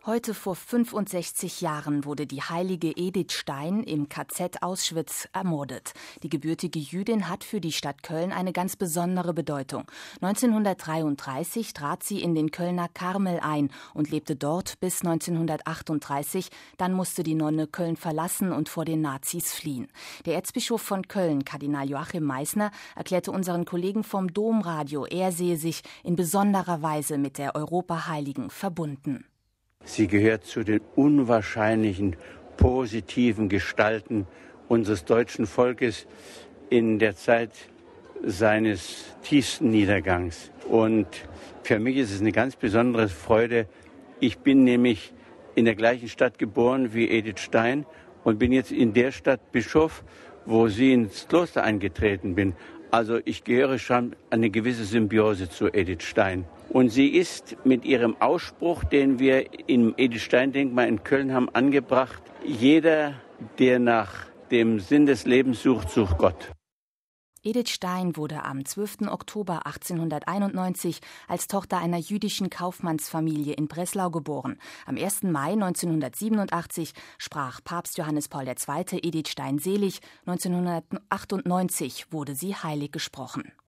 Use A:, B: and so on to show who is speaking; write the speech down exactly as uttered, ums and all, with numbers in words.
A: Heute vor fünfundsechzig Jahren wurde die heilige Edith Stein im K Z Auschwitz ermordet. Die gebürtige Jüdin hat für die Stadt Köln eine ganz besondere Bedeutung. neunzehnhundertdreiunddreißig trat sie in den Kölner Karmel ein und lebte dort bis neunzehnhundertachtunddreißig. Dann musste die Nonne Köln verlassen und vor den Nazis fliehen. Der Erzbischof von Köln, Kardinal Joachim Meissner, erklärte unseren Kollegen vom Domradio, er sehe sich in besonderer Weise mit der Europaheiligen verbunden.
B: Sie gehört zu den unwahrscheinlichen positiven Gestalten unseres deutschen Volkes in der Zeit seines tiefsten Niedergangs. Und für mich ist es eine ganz besondere Freude. Ich bin nämlich in der gleichen Stadt geboren wie Edith Stein und bin jetzt in der Stadt Bischof, wo sie ins Kloster eingetreten bin. Also ich gehöre schon eine gewisse Symbiose zu Edith Stein. Und sie ist mit ihrem Ausspruch, den wir im Edith-Stein-Denkmal in Köln haben, angebracht: Jeder, der nach dem Sinn des Lebens sucht, sucht Gott.
A: Edith Stein wurde am zwölften Oktober achtzehnhunderteinundneunzig als Tochter einer jüdischen Kaufmannsfamilie in Breslau geboren. Am ersten Mai neunzehnhundertsiebenundachtzig sprach Papst Johannes Paul der Zweite Edith Stein selig. neunzehnhundertachtundneunzig wurde sie heilig gesprochen.